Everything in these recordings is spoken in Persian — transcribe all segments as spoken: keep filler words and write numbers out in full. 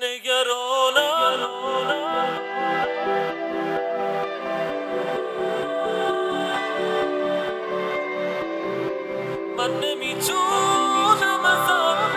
نگرانم من نمیتونم ازم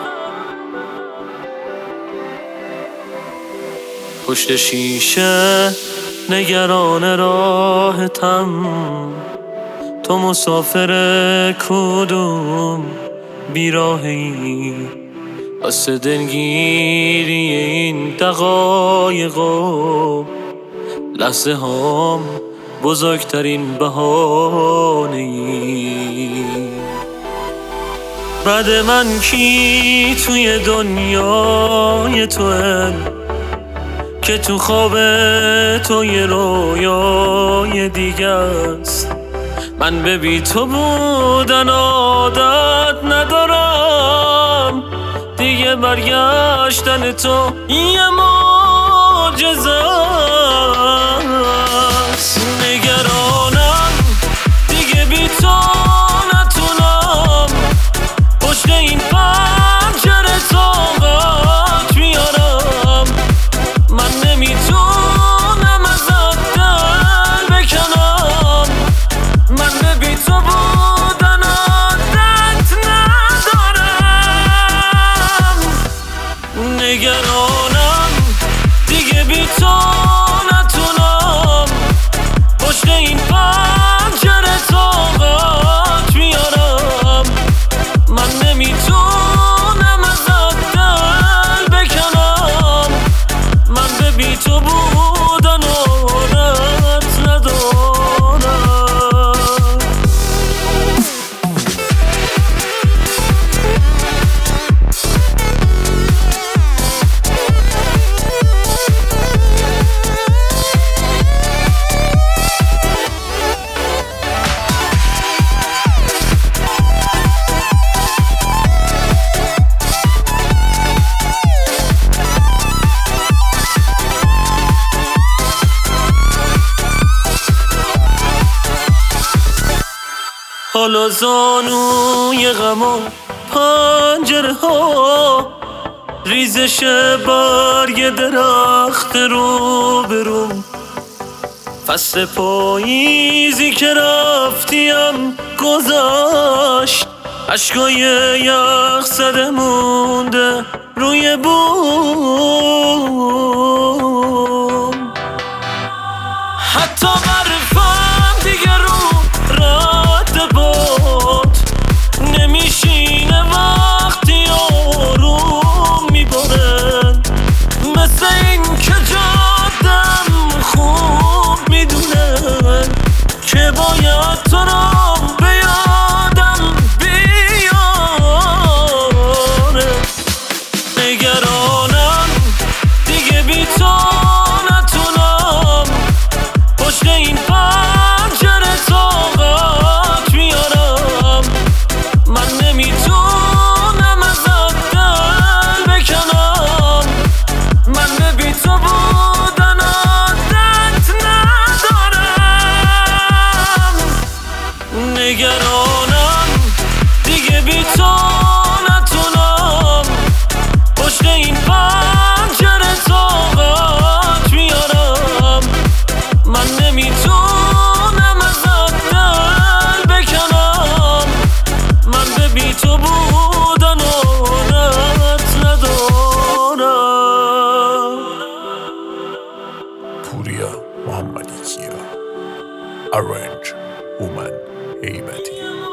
پشت شیشه نگران راهتم، تو مسافر کدوم بیراهی واسه دلگیری این دقایق و لحظه هام بزرگترین بهانه‌ای. بعد من کی توی دنیای توه که تو خواب تو یه رویای دیگه است؟ من به بی تو بودن عادت ندارم دیگه، برگشتن تو یه معجزه است. نگرانم دیگه بی تو نتونم پشت این پنجره طاقت بیارم، من نمیتونم ازت دل بکنم، من به بی تو بودن عادت ندارم. نگرانم دیگه بی تو نتونم پشت این پنجره طاقت بیارم، من نمیتونم ازت دل بکنم، من به بی تو بودن عادت ندارم. حالا زانوی غم و پنجره ها، ریزش برگ درخت رو بروم، فصل پاییزی که رفتیم گذشت، اشکای یخ زده مونده روی بوم، حتی برفم دیگه رو رد باد نمیشینه وقتی آروم میباره، مثل این که جادم خوب میدونه که باید تو رو به یادم بیاره. نگرانم دیگه بی تو نتونم پشت این پنجره طاقت بیارم، من نمیتونم ازت دل بکنم، من به بی تو بودن عادت ندارم. نگرانم دیگه بی تو نتونم پشت این پنجره طاقت بیارم، من نمیتونم ازت دل بکنم، من به بی تو بودن عادت ندارم. پوریا محمدی کیا، ارنج هومن هیبتی.